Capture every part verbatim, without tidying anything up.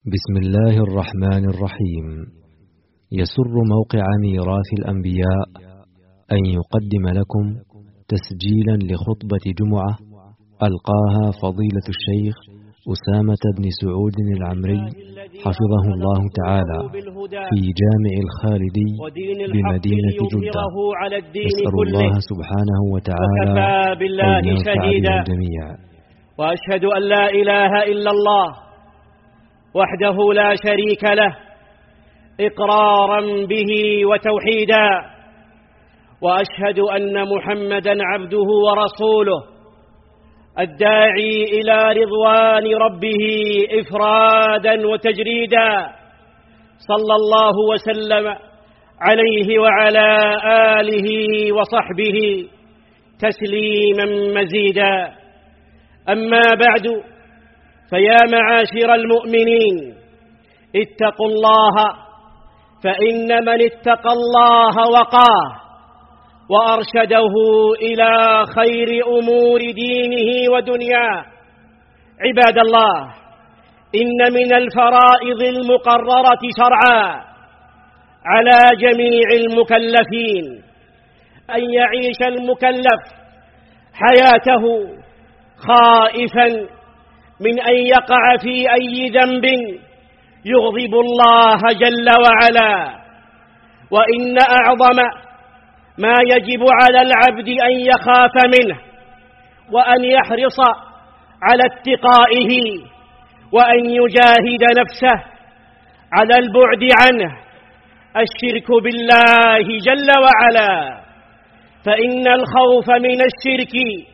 بسم الله الرحمن الرحيم. يسر موقع ميراث الأنبياء أن يقدم لكم تسجيلا لخطبة جمعة ألقاها فضيلة الشيخ أسامة بن سعود العمري حفظه الله تعالى في جامع الخالدي بمدينة جدة. نسأل الله سبحانه وتعالى أن ينفع بنا الجميع. وأشهد أن لا إله إلا الله وحده لا شريك له إقرارا به وتوحيدا، وأشهد أن محمدا عبده ورسوله الداعي إلى رضوان ربه إفرادا وتجريدا، صلى الله وسلم عليه وعلى آله وصحبه تسليما مزيدا. أما بعد، فيا معاشر المؤمنين، اتقوا الله، فإن من اتقى الله وقاه وأرشده إلى خير أمور دينه ودنياه. عباد الله، إن من الفرائض المقررة شرعا على جميع المكلفين أن يعيش المكلف حياته خائفا من أن يقع في أي ذنب يغضب الله جل وعلا. وإن أعظم ما يجب على العبد أن يخاف منه وأن يحرص على اتقائه وأن يجاهد نفسه على البعد عنه الشرك بالله جل وعلا، فإن الخوف من الشرك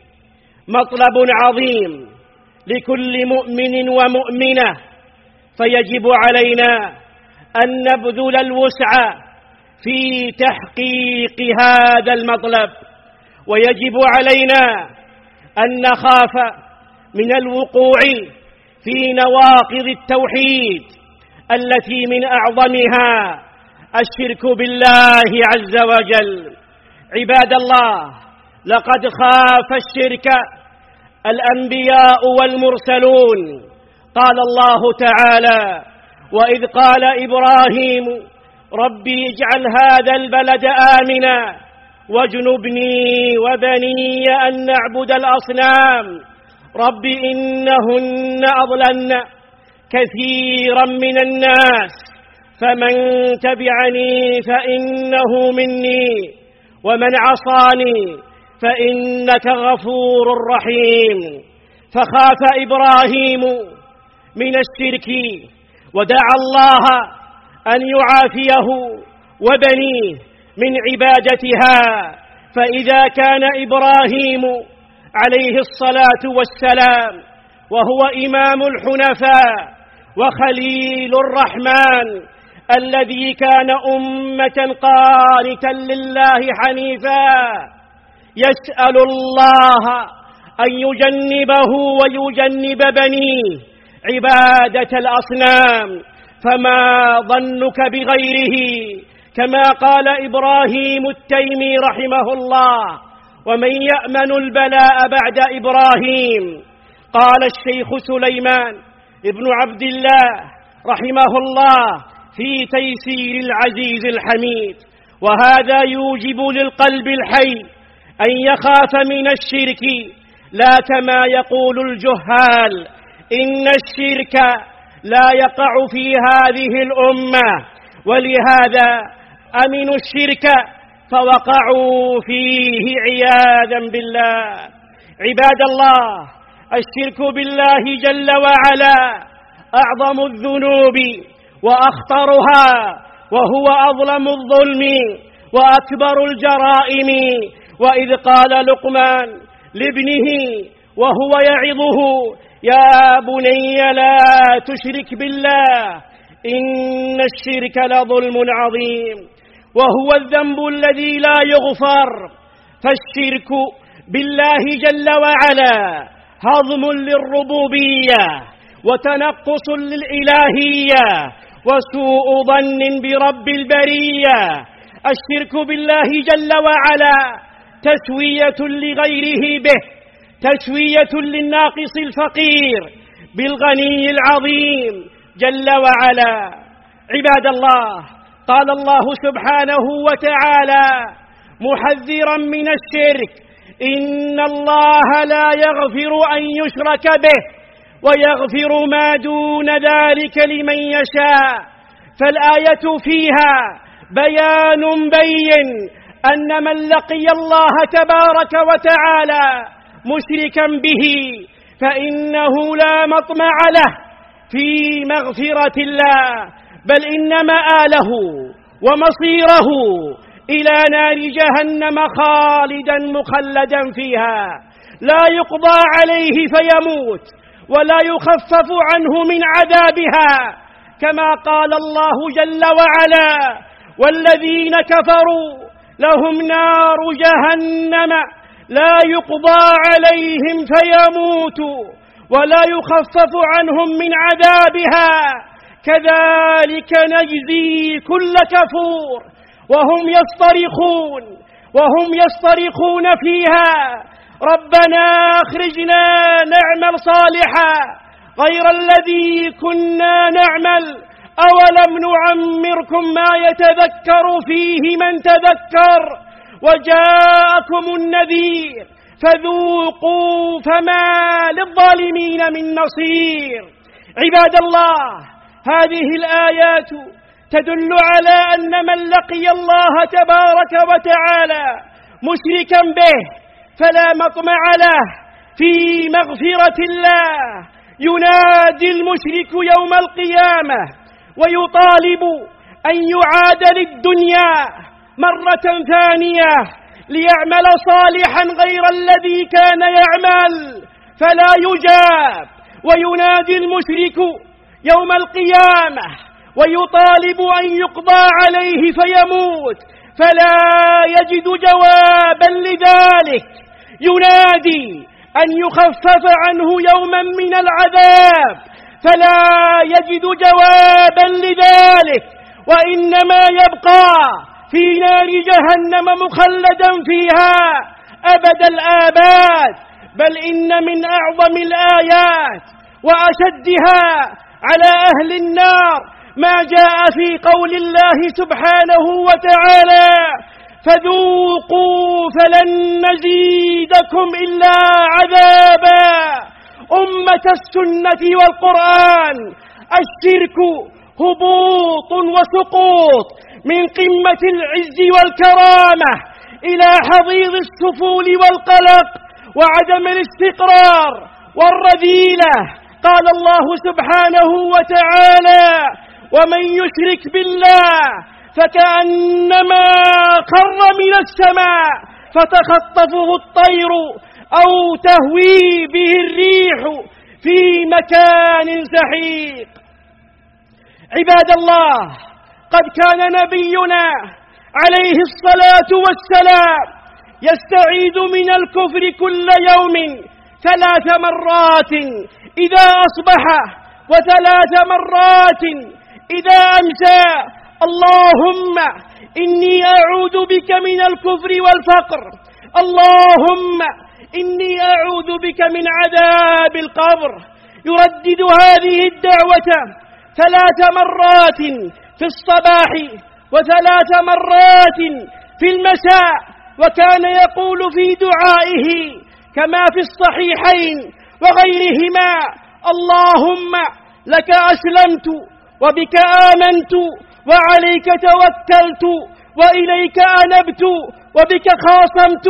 مطلب عظيم لكل مؤمن ومؤمنة، فيجب علينا أن نبذل الوسع في تحقيق هذا المطلب، ويجب علينا أن نخاف من الوقوع في نواقض التوحيد التي من أعظمها الشرك بالله عز وجل. عباد الله، لقد خاف الشرك الأنبياء والمرسلون. قال الله تعالى: وإذ قال إبراهيم ربي اجعل هذا البلد آمنا واجنبني وبني أن نعبد الأصنام رب إنهن أضللن كثيرا من الناس فمن تبعني فإنه مني ومن عصاني فإنك غفور رحيم. فخاف إبراهيم من الشرك ودعا الله أن يعافيه وبنيه من عبادتها، فإذا كان إبراهيم عليه الصلاة والسلام وهو إمام الحنفاء وخليل الرحمن الذي كان أمة قانتا لله حنيفا، يسأل الله أن يجنبه ويجنب بنيه عبادة الأصنام، فما ظنك بغيره؟ كما قال إبراهيم التيمي رحمه الله: ومن يأمن البلاء بعد إبراهيم؟ قال الشيخ سليمان ابن عبد الله رحمه الله في تيسير العزيز الحميد: وهذا يوجب للقلب الحي أن يخاف من الشرك، لا كما يقول الجهال إن الشرك لا يقع في هذه الأمة، ولهذا أمنوا الشرك فوقعوا فيه عياذا بالله. عباد الله، الشرك بالله جل وعلا أعظم الذنوب وأخطرها، وهو أظلم الظلم وأكبر الجرائم. وإذ قال لقمان لابنه وهو يعظه: يا بني لا تشرك بالله إن الشرك لظلم عظيم. وهو الذنب الذي لا يغفر، فالشرك بالله جل وعلا هضم للربوبية وتنقص للإلهية وسوء ظن برب البرية. الشرك بالله جل وعلا تسوية لغيره به، تسوية للناقص الفقير بالغني العظيم، جل وعلا. عباد الله، قال الله سبحانه وتعالى محذرا من الشرك: إن الله لا يغفر أن يشرك به ويغفر ما دون ذلك لمن يشاء. فالآية فيها بيان بين أن من لقي الله تبارك وتعالى مشركا به فإنه لا مطمع له في مغفرة الله، بل إن مآله ومصيره إلى نار جهنم خالدا مخلدا فيها، لا يقضى عليه فيموت ولا يخفف عنه من عذابها، كما قال الله جل وعلا: والذين كفروا لهم نار جهنم لا يقضى عليهم فيموتوا ولا يخفف عنهم من عذابها كذلك نجزي كل كفور. وهم يصطرخون وهم يصطرخون فيها: ربنا أخرجنا نعمل صالحا غير الذي كنا نعمل أولم نعمركم ما يتذكر فيه من تذكر وجاءكم النذير فذوقوا فما للظالمين من نصير. عباد الله، هذه الآيات تدل على أن من لقي الله تبارك وتعالى مشركا به فلا مطمع له في مغفرة الله. ينادي المشرك يوم القيامة ويطالب أن يعاد للدنيا مرة ثانية ليعمل صالحا غير الذي كان يعمل فلا يجاب. وينادي المشرك يوم القيامة ويطالب أن يقضى عليه فيموت فلا يجد جوابا لذلك. ينادي أن يخفف عنه يوما من العذاب فلا يجد جوابا لذلك، وإنما يبقى في نار جهنم مخلدا فيها أبد الآباد. بل إن من أعظم الآيات وأشدها على أهل النار ما جاء في قول الله سبحانه وتعالى: فذوقوا فلن نزيدكم إلا عذابا. أمة السنة والقرآن، الشرك هبوط وسقوط من قمة العز والكرامة إلى حضيض السفول والقلق وعدم الاستقرار والرذيلة. قال الله سبحانه وتعالى: ومن يشرك بالله فكأنما خر من السماء فتخطفه الطير أو تهوي به الريح في مكان سحيق. عباد الله، قد كان نبينا عليه الصلاة والسلام يستعيذ من الكفر كل يوم ثلاث مرات إذا أصبح وثلاث مرات إذا أمسى: اللهم إني أعوذ بك من الكفر والفقر، اللهم إني أعوذ بك من عذاب القبر. يردد هذه الدعوة ثلاث مرات في الصباح وثلاث مرات في المساء، وكان يقول في دعائه كما في الصحيحين وغيرهما: اللهم لك أسلمت وبك آمنت وعليك توكلت وإليك أنبت وبك خاصمت.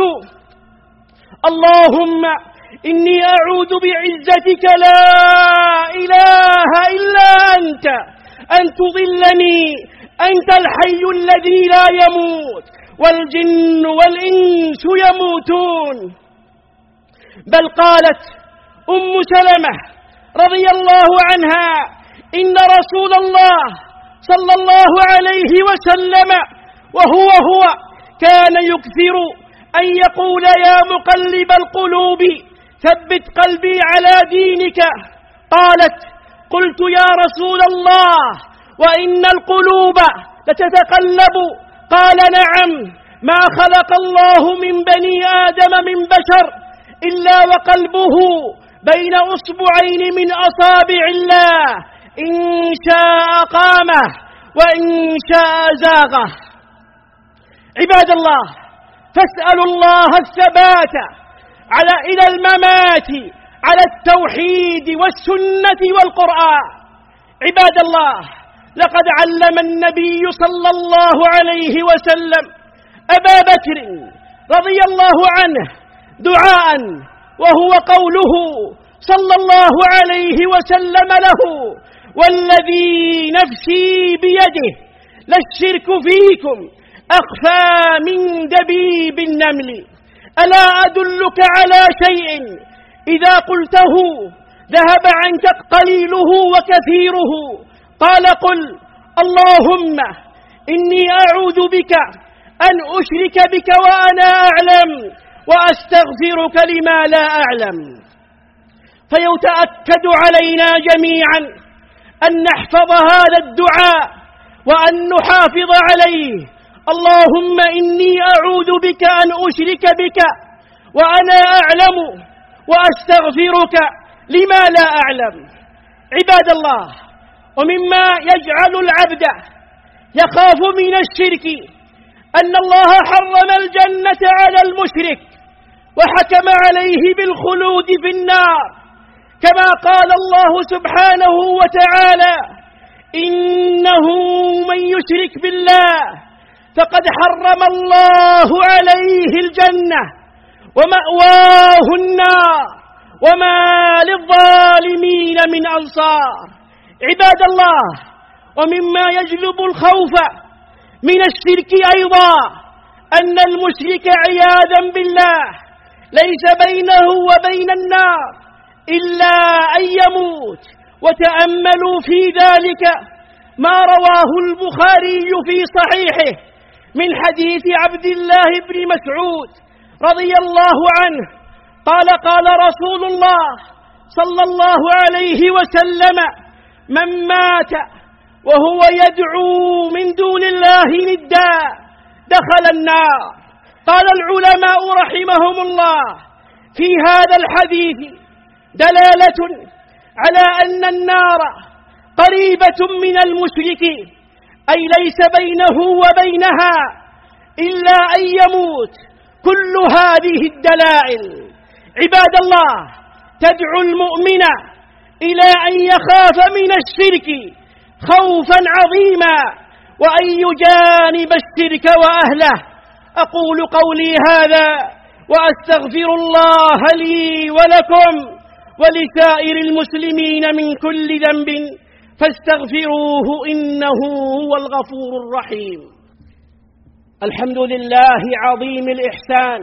اللهم إني أعوذ بعزتك لا إله إلا أنت أن تضلني، أنت الحي الذي لا يموت والجن والإنس يموتون. بل قالت أم سلمة رضي الله عنها: إن رسول الله صلى الله عليه وسلم وهو هو كان يكثر أن يقول: يا مقلب القلوب ثبت قلبي على دينك. قالت: قلت يا رسول الله وإن القلوب لتتقلب. قال: نعم، ما خلق الله من بني آدم من بشر إلا وقلبه بين أصبعين من أصابع الله، إن شاء قامه وإن شاء زاغه. عباد الله، فاسألوا الله الثبات على إلى الممات على التوحيد والسنة والقرآن. عباد الله، لقد علم النبي صلى الله عليه وسلم أبا بكر رضي الله عنه دعاء، وهو قوله صلى الله عليه وسلم له: والذي نفسي بيده للشرك فيكم أخفى من دبيب النمل. ألا أدلك على شيء إذا قلته ذهب عنك قليله وكثيره؟ قال: قل اللهم إني أعوذ بك أن أشرك بك وأنا أعلم، وأستغفرك لما لا أعلم. فيتأكد علينا جميعا أن نحفظ هذا الدعاء وأن نحافظ عليه. اللهم إني أعوذ بك أن أشرك بك وأنا أعلم، وأستغفرك لما لا أعلم. عباد الله، ومما يجعل العبد يخاف من الشرك أن الله حرم الجنة على المشرك وحكم عليه بالخلود في النار، كما قال الله سبحانه وتعالى: إنه من يشرك بالله فقد حرم الله عليه الجنة ومأواه النار وما للظالمين من أنصار. عباد الله، ومما يجلب الخوف من الشرك أيضا أن المشرك عياذا بالله ليس بينه وبين النار إلا أن يموت. وتأملوا في ذلك ما رواه البخاري في صحيحه من حديث عبد الله بن مسعود رضي الله عنه قال: قال رسول الله صلى الله عليه وسلم: من مات وهو يدعو من دون الله ندا دخل النار. قال العلماء رحمهم الله: في هذا الحديث دلالة على أن النار قريبة من المشرك، أي ليس بينه وبينها إلا أن يموت. كل هذه الدلائل عباد الله تدعو المؤمن إلى أن يخاف من الشرك خوفا عظيما، وأن يجانب الشرك وأهله. أقول قولي هذا وأستغفر الله لي ولكم ولسائر المسلمين من كل ذنب فاستغفروه إنه هو الغفور الرحيم. الحمد لله عظيم الإحسان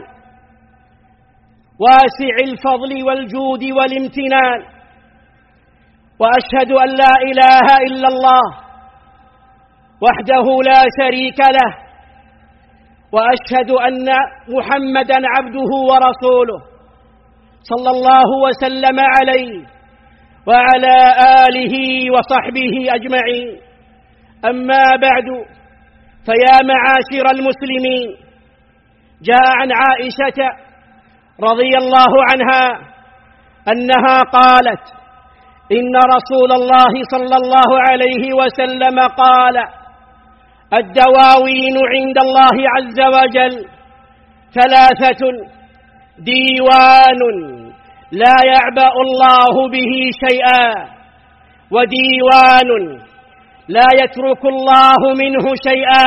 واسع الفضل والجود والامتنان، وأشهد أن لا إله إلا الله وحده لا شريك له، وأشهد أن محمدًا عبده ورسوله صلى الله وسلم عليه وعلى آله وصحبه أجمعين. أما بعد، فيا معاشر المسلمين، جاء عن عائشة رضي الله عنها أنها قالت: إن رسول الله صلى الله عليه وسلم قال: الدواوين عند الله عز وجل ثلاثة: ديوان لا يعبأ الله به شيئا، وديوان لا يترك الله منه شيئا،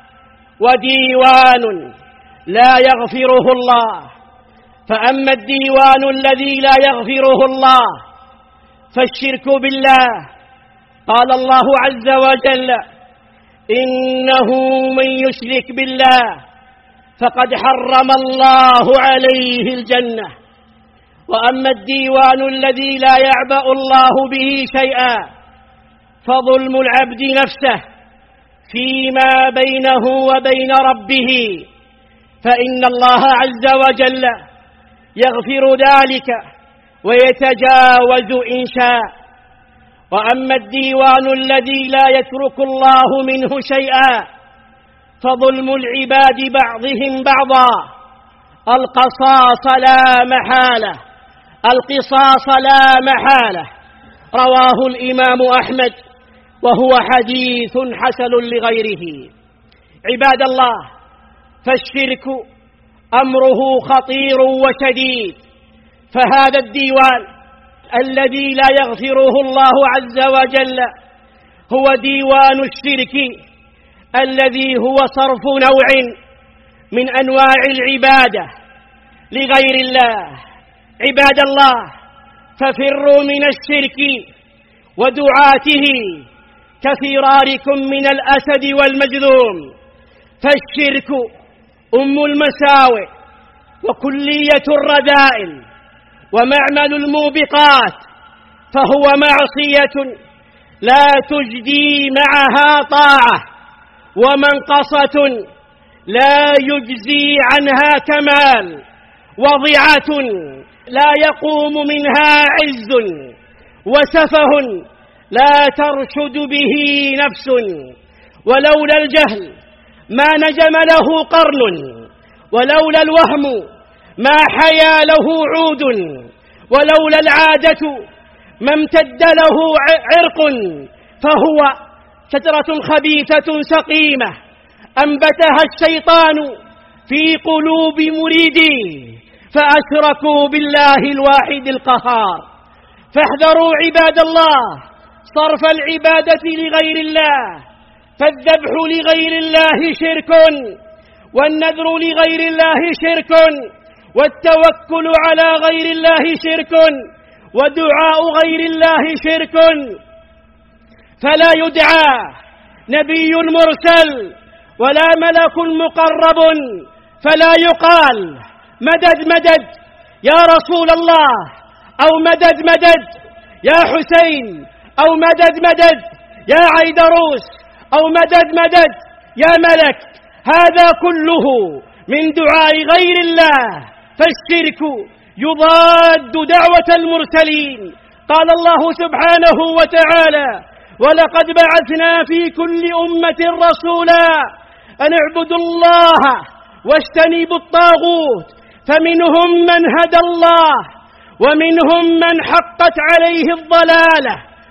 وديوان لا يغفره الله. فأما الديوان الذي لا يغفره الله فالشرك بالله، قال الله عز وجل: إنه من يشرك بالله فقد حرم الله عليه الجنة. وأما الديوان الذي لا يعبأ الله به شيئا فظلم العبد نفسه فيما بينه وبين ربه، فإن الله عز وجل يغفر ذلك ويتجاوز إن شاء. وأما الديوان الذي لا يترك الله منه شيئا فظلم العباد بعضهم بعضا. القصاص لا محالة، القصاص لا محالة. رواه الإمام أحمد وهو حديث حسن لغيره. عباد الله، فالشرك أمره خطير وشديد، فهذا الديوان الذي لا يغفره الله عز وجل هو ديوان الشرك الذي هو صرف نوع من أنواع العبادة لغير الله. عباد الله، ففروا من الشرك ودعاته كفراركم من الأسد والمجذوم، فالشرك أم المساوئ وكلية الرذائل ومعمل الموبقات، فهو معصية لا تجدي معها طاعة، ومنقصة لا يجزي عنها كمال، وضعة لا يقوم منها عز، وسفه لا ترشد به نفس. ولولا الجهل ما نجم له قرن، ولولا الوهم ما حيا له عود، ولولا العادة ما امتد له عرق، فهو شجرة خبيثة سقيمة أنبتها الشيطان في قلوب مريديه فأشركوا بالله الواحد القهار. فاحذروا عباد الله صرف العبادة لغير الله، فالذبح لغير الله شرك، والنذر لغير الله شرك، والتوكل على غير الله شرك، ودعاء غير الله شرك. فلا يدعى نبي مرسل ولا ملك مقرب فلا يقال مدد مدد يا رسول الله، أو مدد مدد يا حسين، أو مدد مدد يا عيدروس، أو مدد مدد يا ملك. هذا كله من دعاء غير الله، فالشرك يضاد دعوة المرسلين. قال الله سبحانه وتعالى: ولقد بعثنا في كل أمة رسولا أن اعبدوا الله واجتنبوا الطاغوت، فمنهم من هدى الله ومنهم من حقت عليه الضلالة،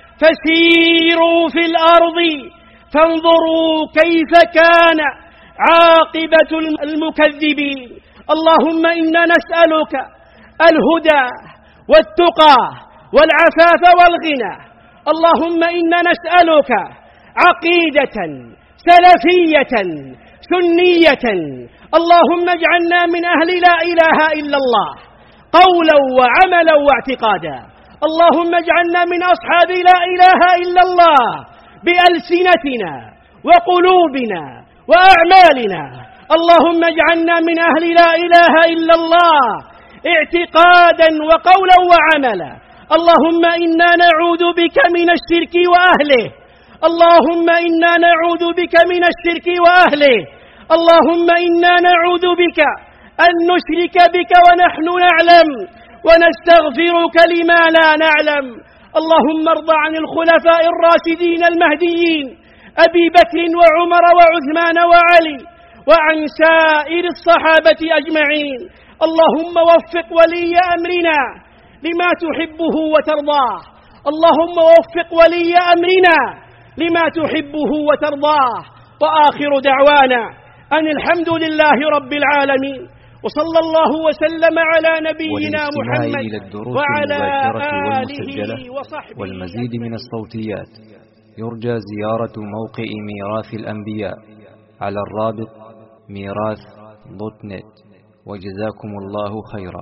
فسيروا في الأرض فانظروا كيف كان عاقبة المكذبين. اللهم إنا نسألك الهدى والتقى والعفاف والغنى. اللهم إنا نسألك عقيدة سلفية سنية. اللهم اجعلنا من أهل لا إله إلا الله قولا وعملا واعتقادا. اللهم اجعلنا من أصحاب لا إله إلا الله بألسنتنا وقلوبنا وأعمالنا. اللهم اجعلنا من أهل لا إله إلا الله اعتقادا وقولا وعملا. اللهم إنا نعوذ بك من الشرك وأهله. اللهم إنا نعوذ بك من الشرك وأهله. اللهم إنا نعوذ بك أن نشرك بك ونحن نعلم، ونستغفرك لما لا نعلم. اللهم ارض عن الخلفاء الراشدين المهديين أبي بكر وعمر وعثمان وعلي، وعن سائر الصحابة أجمعين. اللهم وفق ولي أمرنا لما تحبه وترضاه. اللهم وفق ولي أمرنا لما تحبه وترضاه. وآخر دعوانا أن الحمد لله رب العالمين، وصلى الله وسلم على نبينا محمد وعلى آله وصحبه والمزيد من الصوتيات. يرجى زيارة موقع ميراث الأنبياء على الرابط ميراث دوت نت. وجزاكم الله خيرا.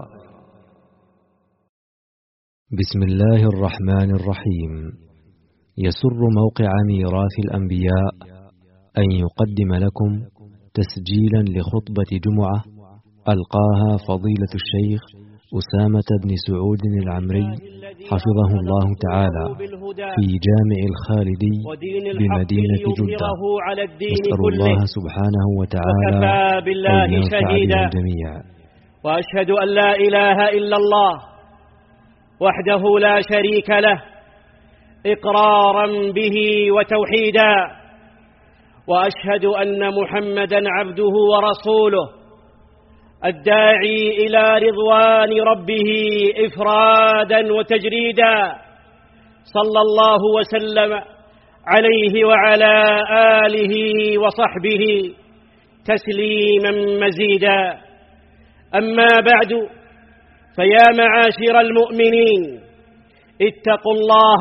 بسم الله الرحمن الرحيم. يسر موقع ميراث الأنبياء أن يقدم لكم تسجيلا لخطبة جمعة ألقاها فضيلة الشيخ أسامة بن سعود العمري حفظه الله تعالى في جامع الخالدي بمدينة جدة. نسأل الله سبحانه وتعالى أن ينفع بنا الجميع. وأشهد أن لا إله إلا الله وحده لا شريك له إقرارا به وتوحيدا، وأشهد أن محمدا عبده ورسوله الداعي إلى رضوان ربه إفرادا وتجريدا. صلى الله وسلم عليه وعلى آله وصحبه تسليما مزيدا. أما بعد، فيا معاشر المؤمنين، اتقوا الله،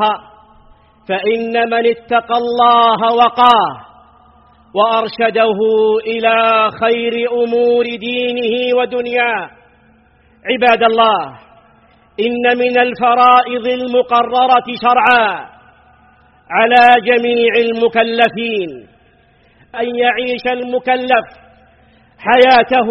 فإن من اتقى الله وقاه وأرشده إلى خير أمور دينه ودنياه. عباد الله، إن من الفرائض المقررة شرعا على جميع المكلفين أن يعيش المكلف حياته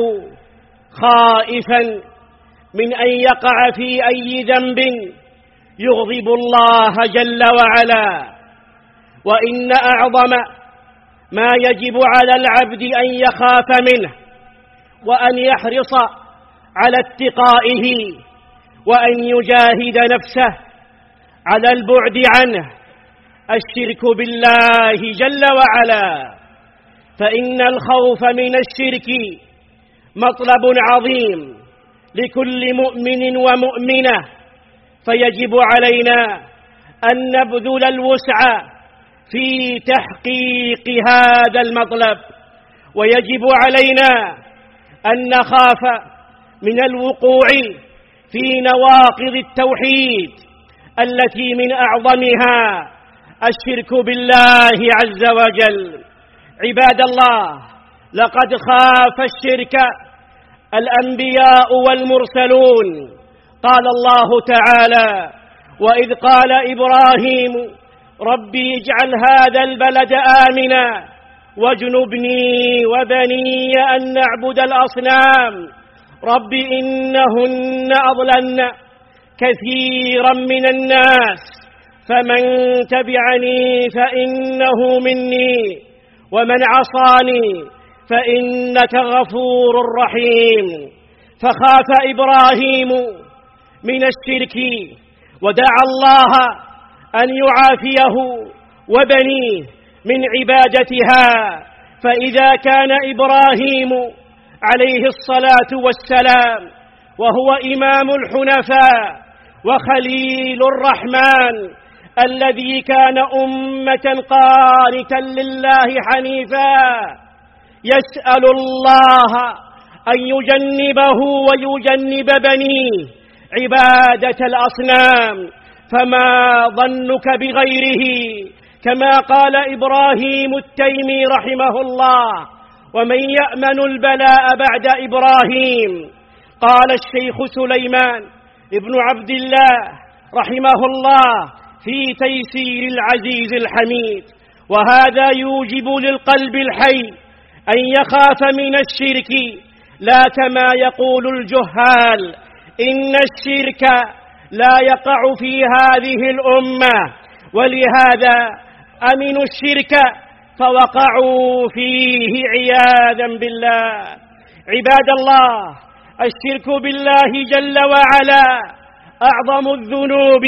خائفا من أن يقع في أي ذنب يغضب الله جل وعلا. وإن أعظم ما يجب على العبد أن يخاف منه وأن يحرص على اتقائه وأن يجاهد نفسه على البعد عنه الشرك بالله جل وعلا، فإن الخوف من الشرك مطلب عظيم لكل مؤمن ومؤمنة، فيجب علينا أن نبذل الوسع في تحقيق هذا المطلب، ويجب علينا أن نخاف من الوقوع في نواقض التوحيد التي من أعظمها الشرك بالله عز وجل. عباد الله، لقد خاف الشرك الأنبياء والمرسلون. قال الله تعالى: وإذ قال إبراهيم ربي اجعل هذا البلد آمنا واجنبني وبني أن نعبد الأصنام رب إنهن أضللن كثيرا من الناس فمن تبعني فإنه مني ومن عصاني فإنك غفور رحيم. فخاف إبراهيم من الشرك ودعا الله أن يعافيه وبنيه من عبادتها، فإذا كان إبراهيم عليه الصلاة والسلام وهو إمام الحنفاء وخليل الرحمن الذي كان أمة قانتا لله حنيفا يسأل الله أن يجنبه ويجنب بنيه عبادة الأصنام، فما ظنك بغيره؟ كما قال إبراهيم التيمي رحمه الله: ومن يأمن البلاء بعد إبراهيم؟ قال الشيخ سليمان ابن عبد الله رحمه الله في تيسير العزيز الحميد: وهذا يوجب للقلب الحي أن يخاف من الشرك، لا كما يقول الجهال إن الشرك لا يقع في هذه الأمة، ولهذا أمنوا الشرك فوقعوا فيه عياذا بالله. عباد الله، الشرك بالله جل وعلا أعظم الذنوب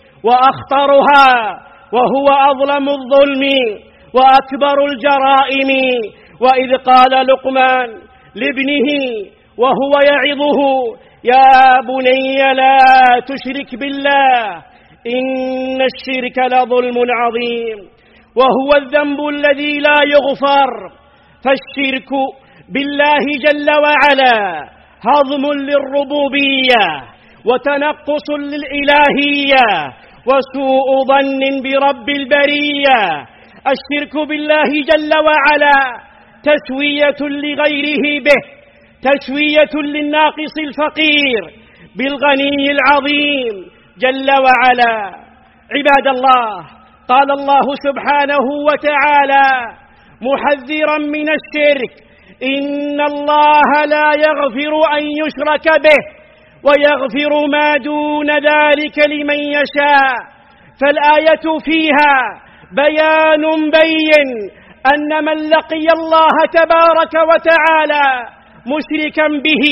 وأخطرها، وهو أظلم الظلم وأكبر الجرائم. وإذ قال لقمان لابنه وهو يعظه: يا بني لا تشرك بالله إن الشرك لظلم عظيم. وهو الذنب الذي لا يغفر، فالشرك بالله جل وعلا هضم للربوبية وتنقص للإلهية وسوء ظن برب البرية. الشرك بالله جل وعلا تسوية لغيره به، تسوية للناقص الفقير بالغني العظيم جل وعلا. عباد الله، قال الله سبحانه وتعالى محذرا من الشرك: إن الله لا يغفر أن يشرك به ويغفر ما دون ذلك لمن يشاء. فالآية فيها بيان بين أن من لقي الله تبارك وتعالى مشركا به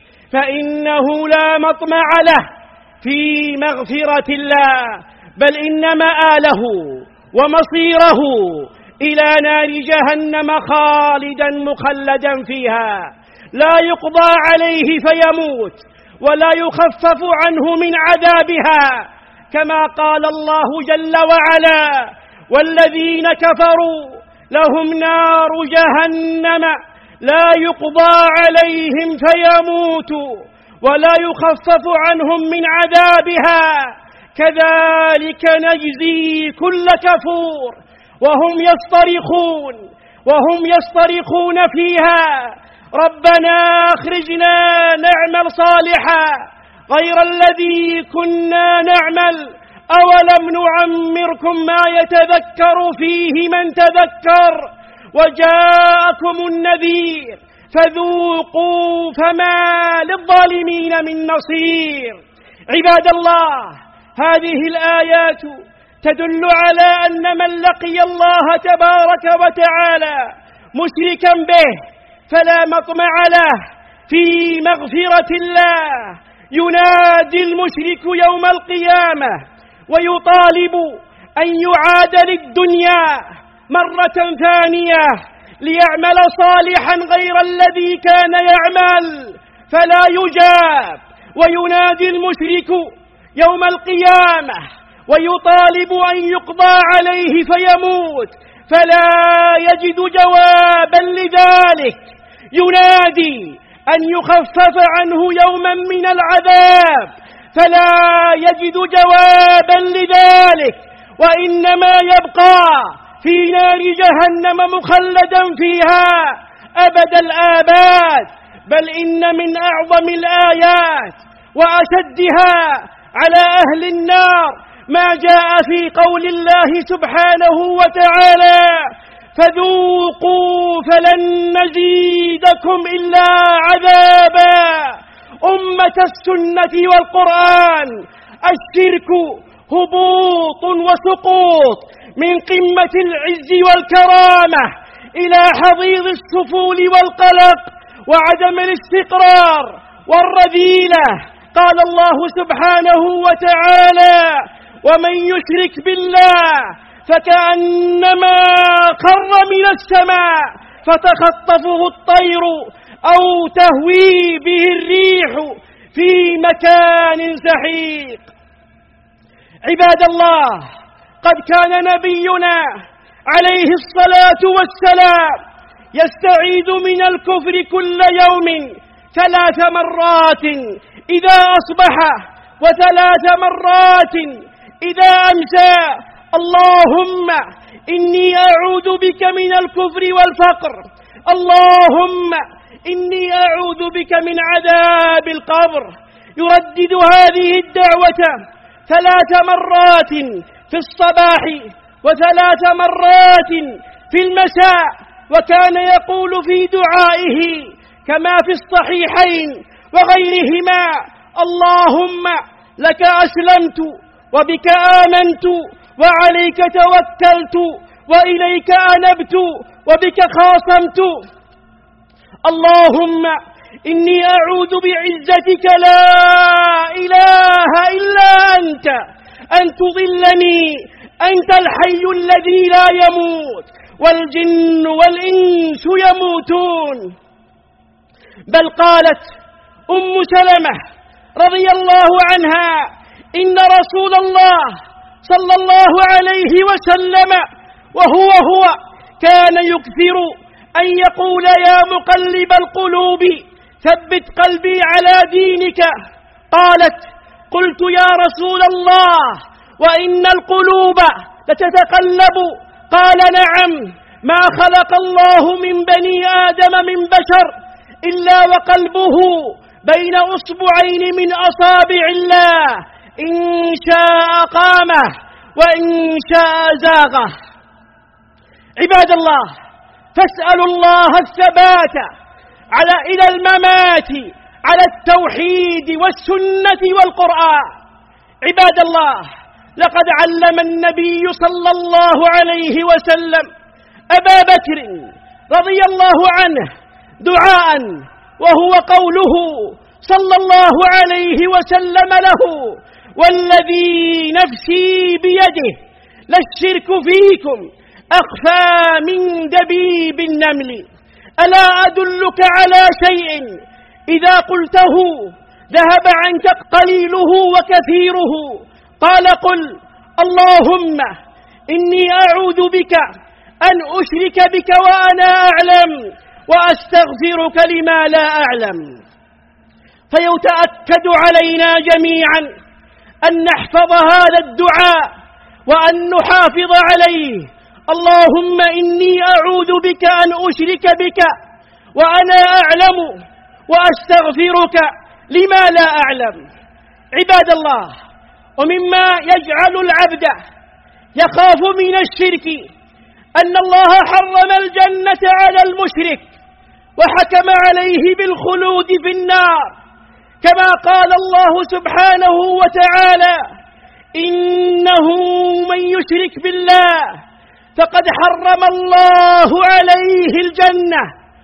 فإنه لا مطمع له في مغفرة الله، بل إن مآله ومصيره إلى نار جهنم خالدا مخلدا فيها، لا يقضى عليه فيموت ولا يخفف عنه من عذابها، كما قال الله جل وعلا: والذين كفروا لهم نار جهنم لا يقضى عليهم فيموتوا ولا يخفف عنهم من عذابها كذلك نجزي كل كفور وهم يصطرخون وهم يصطرخون فيها ربنا أخرجنا نعمل صالحا غير الذي كنا نعمل أولم نعمركم ما يتذكر فيه من تذكر وجاءكم النذير فذوقوا فما للظالمين من نصير. عباد الله، هذه الآيات تدل على أن من لقي الله تبارك وتعالى مشركا به فلا مطمع له في مغفرة الله، ينادي المشرك يوم القيامة ويطالب أن يعاد للدنيا مرة ثانية ليعمل صالحا غير الذي كان يعمل فلا يجاب، وينادي المشرك يوم القيامة ويطالب أن يقضى عليه فيموت فلا يجد جوابا لذلك، ينادي أن يخفف عنه يوما من العذاب فلا يجد جوابا لذلك، وإنما يبقى في نار جهنم مخلدا فيها أبد الآباد. بل إن من أعظم الآيات وأشدها على أهل النار ما جاء في قول الله سبحانه وتعالى فذوقوا فلن نزيدكم إلا عذابا. أمة السنة والقرآن، الشرك هبوط وسقوط من قمة العز والكرامة إلى حضيض السفول والقلق وعدم الاستقرار والرذيلة. قال الله سبحانه وتعالى ومن يشرك بالله فكأنما خر من السماء فتخطفه الطير أو تهوي به الريح في مكان سحيق. عباد الله، قد كان نبينا عليه الصلاة والسلام يستعيذ من الكفر كل يوم ثلاث مرات إذا أصبح وثلاث مرات إذا أمسى: اللهم إني أعوذ بك من الكفر والفقر، اللهم إني أعوذ بك من عذاب القبر. يردد هذه الدعوة ثلاث مرات في الصباح وثلاث مرات في المساء، وكان يقول في دعائه كما في الصحيحين وغيرهما: اللهم لك أسلمت وبك آمنت وعليك توكلت وإليك أنبت وبك خاصمت. اللهم إني أعوذ بعزتك لا إله إلا أنت أن تضلني، أنت الحي الذي لا يموت والجن والإنس يموتون. بل قالت أم سلمة رضي الله عنها: إن رسول الله صلى الله عليه وسلم وهو هو كان يكثر أن يقول يا مقلب القلوب ثبت قلبي على دينك. قالت: قلت يا رسول الله وإن القلوب لتتقلب. قال: نعم، ما خلق الله من بني آدم من بشر إلا وقلبه بين أصبعين من أصابع الله، إن شاء قامه وإن شاء زاغه. عباد الله، فاسألوا الله الثبات على إلى الممات على التوحيد والسنة والقرآن. عباد الله، لقد علم النبي صلى الله عليه وسلم أبا بكر رضي الله عنه دعاء، وهو قوله صلى الله عليه وسلم له: والذي نفسي بيده للشرك فيكم أخفى من دبيب النمل. ألا أدلك على شيء إذا قلته ذهب عنك قليله وكثيره؟ قال: قل اللهم إني أعوذ بك أن أشرك بك وأنا أعلم وأستغفرك لما لا أعلم. فيتأكد علينا جميعا أن نحفظ هذا الدعاء وأن نحافظ عليه. اللهم إني أعوذ بك أن أشرك بك وأنا أعلم وأستغفرك لما لا أعلم. عباد الله، ومما يجعل العبد يخاف من الشرك أن الله حرم الجنة على المشرك وحكم عليه بالخلود في النار، كما قال الله سبحانه وتعالى: إنه من يشرك بالله فقد حرم الله عليه الجنة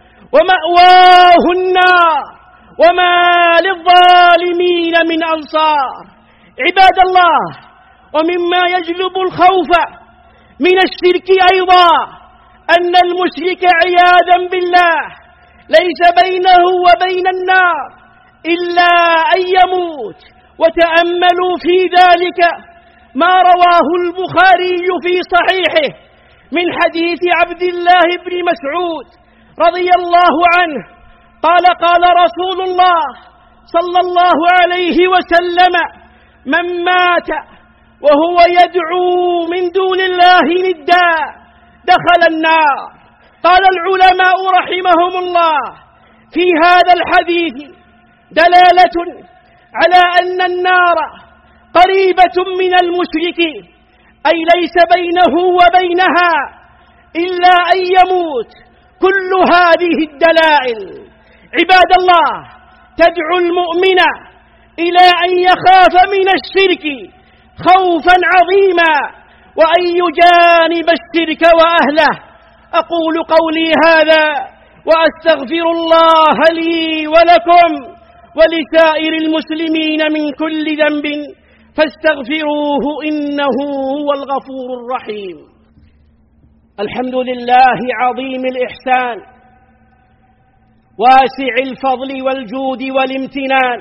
ومأواه النار وما للظالمين من أنصار. عباد الله، ومما يجلب الخوف من الشرك أيضا أن المشرك عياذا بالله ليس بينه وبين النار إلا أن يموت. وتأملوا في ذلك ما رواه البخاري في صحيحه من حديث عبد الله بن مسعود رضي الله عنه قال: قال رسول الله صلى الله عليه وسلم: من مات وهو يدعو من دون الله ندا دخل النار. قال العلماء رحمهم الله: في هذا الحديث دلالة على أن النار قريبة من المشرك، أي ليس بينه وبينها إلا أن يموت. كل هذه الدلائل عباد الله تدعو المؤمن إلى أن يخاف من الشرك خوفا عظيما وأن يجانب الشرك وأهله. أقول قولي هذا وأستغفر الله لي ولكم ولسائر المسلمين من كل ذنب فاستغفروه إنه هو الغفور الرحيم. الحمد لله عظيم الإحسان واسع الفضل والجود والامتنان،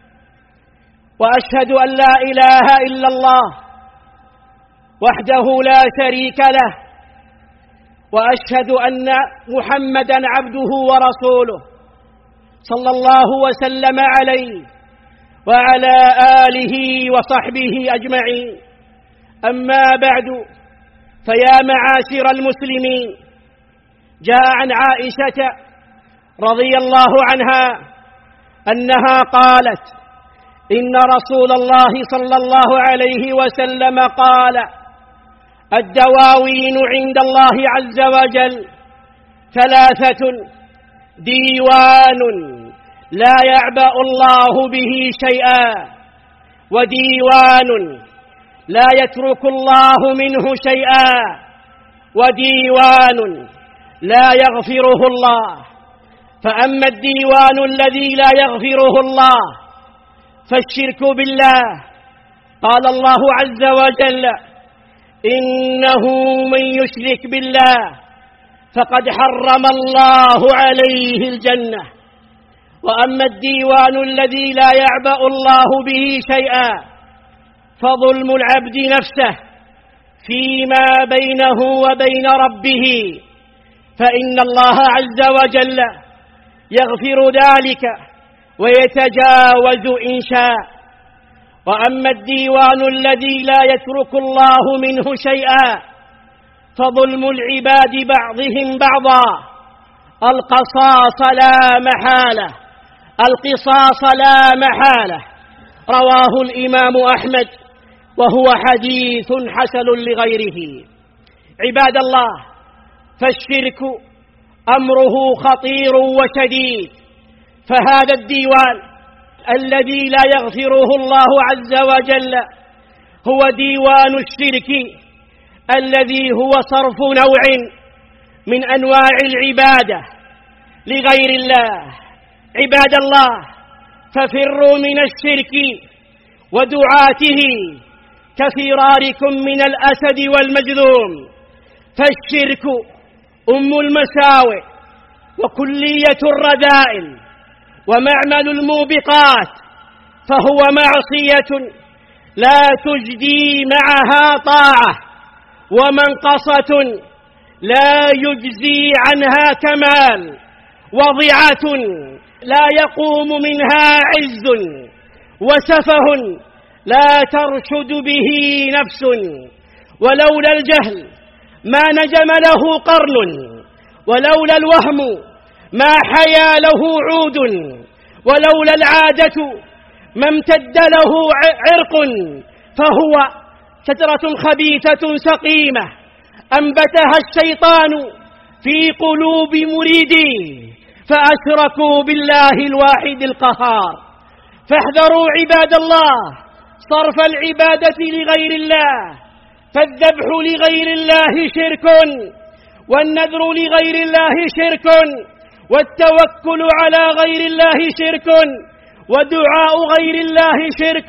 وأشهد أن لا إله إلا الله وحده لا شريك له، وأشهد أن محمدًا عبده ورسوله صلى الله وسلم عليه وعلى آله وصحبه أجمعين. أما بعد، فيا معاشر المسلمين، جاء عن عائشة رضي الله عنها أنها قالت: إن رسول الله صلى الله عليه وسلم قال: الدواوين عند الله عز وجل ثلاثة: ديوان لا يعبأ الله به شيئا، وديوان لا يترك الله منه شيئا، وديوان لا يغفره الله. فأما الديوان الذي لا يغفره الله فالشرك بالله، قال الله عز وجل: إنه من يشرك بالله فقد حرم الله عليه الجنة. وأما الديوان الذي لا يعبأ الله به شيئا فظلم العبد نفسه فيما بينه وبين ربه، فإن الله عز وجل يغفر ذلك ويتجاوز إن شاء. وأما الديوان الذي لا يترك الله منه شيئا فظلم العباد بعضهم بعضا. القصاص لا محالة، القصاص لا محالة. رواه الإمام أحمد وهو حديث حسن لغيره. عباد الله، فالشرك أمره خطير وشديد، فهذا الديوان الذي لا يغفره الله عز وجل هو ديوان الشرك الذي هو صرف نوع من أنواع العبادة لغير الله. عباد الله، ففروا من الشرك ودعاته كفراركم من الأسد والمجذوم، فالشرك أم المساوئ وكلية الرذائل ومعمل الموبقات، فهو معصية لا تجدي معها طاعة ومنقصة لا يجزي عنها كمال، وضعة لا يقوم منها عز، وسفه لا ترشد به نفس. ولولا الجهل ما نجم له قرن، ولولا الوهم ما حيا له عود، ولولا العادة ما امتد له عرق. فهو شجرة خبيثة سقيمة أنبتها الشيطان في قلوب مريديه فأشركوا بالله الواحد القهار. فاحذروا عباد الله صرف العبادة لغير الله، فالذبح لغير الله شرك، والنذر لغير الله شرك، والتوكل على غير الله شرك، ودعاء غير الله شرك.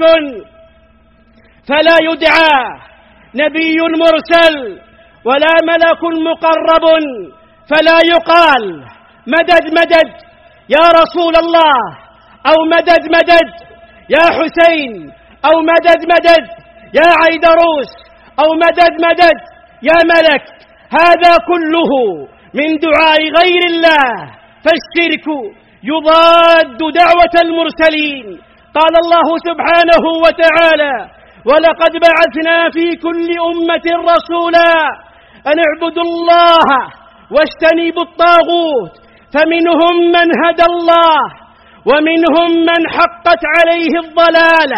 فلا يدعى نبي مرسل ولا ملك مقرب فلا يقال مدد مدد يا رسول الله، أو مدد مدد يا حسين، أو مدد مدد يا عيدروس، أو مدد مدد يا ملك. هذا كله من دعاء غير الله، فالشرك يضاد دعوة المرسلين. قال الله سبحانه وتعالى: ولقد بعثنا في كل أمة رسولا أن اعبدوا الله واجتنبوا الطاغوت، فمنهم من هدى الله ومنهم من حقت عليه الضلالة،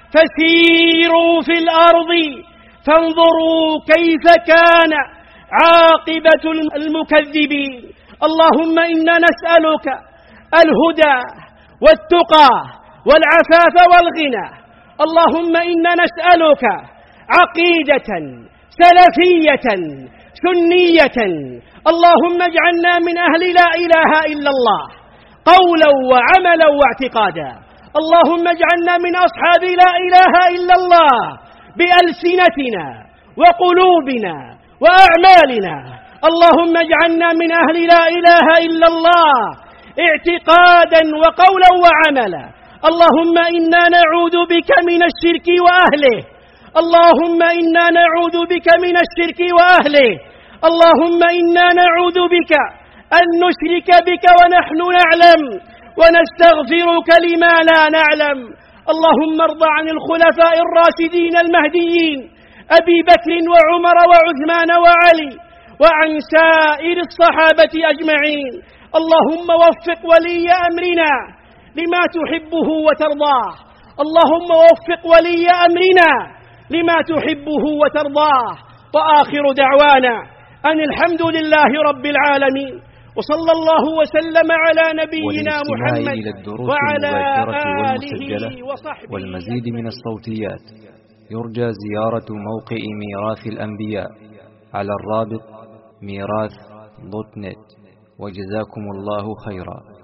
فسيروا في الأرض فانظروا كيف كان عاقبة المكذبين. اللهم إنا نسألك الهدى والتقى والعفاف والغنى. اللهم إنا نسألك عقيدة سلفية سنية. اللهم اجعلنا من أهل لا إله إلا الله قولا وعملا واعتقادا. اللهم اجعلنا من أصحاب لا إله إلا الله بألسنتنا وقلوبنا وأعمالنا. اللهم اجعلنا من أهل لا إله إلا الله اعتقادا وقولا وعملا. اللهم إنا نعوذ بك من الشرك وأهله. اللهم إنا نعوذ بك من الشرك وأهله. اللهم إنا نعوذ بك أن نشرك بك ونحن نعلم، ونستغفرك لما لا نعلم. اللهم ارض عن الخلفاء الراشدين المهديين أبي بكر وعمر وعثمان وعلي، وعن سائر الصحابة أجمعين. اللهم وفق ولي أمرنا لما تحبه وترضاه. اللهم وفق ولي أمرنا لما تحبه وترضاه. وآخر دعوانا أن الحمد لله رب العالمين، وصلى الله وسلم على نبينا محمد وعلى آله وصحبه. والمزيد من الصوتيات يرجى زيارة موقع ميراث الأنبياء على الرابط ميراث دوت نت. وجزاكم الله خيرا.